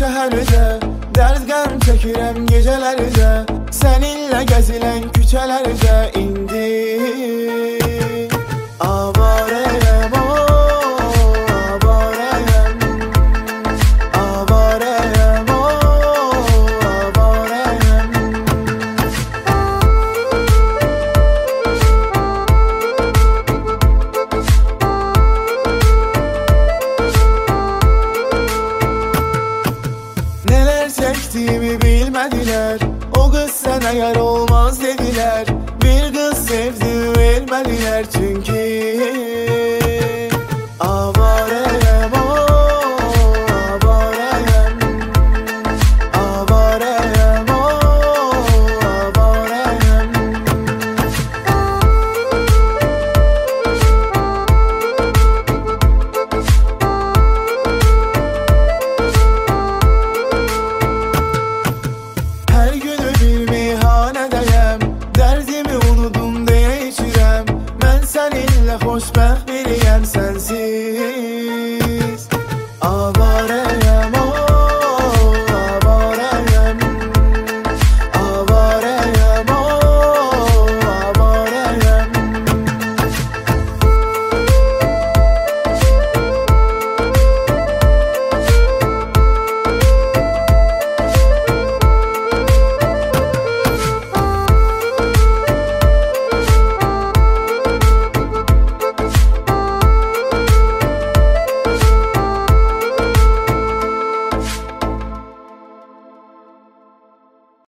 səhəridə, dərd qəm çəkirəm gecələridə, səninlə gəzilən küçələrdə indi avarəyəm, avarəyəm, avarəyəm, avarəyəm. Neler çektiğimi bilmediler, o kız sana yar olmaz dediler. Bir kız sevdim vermediler çünkü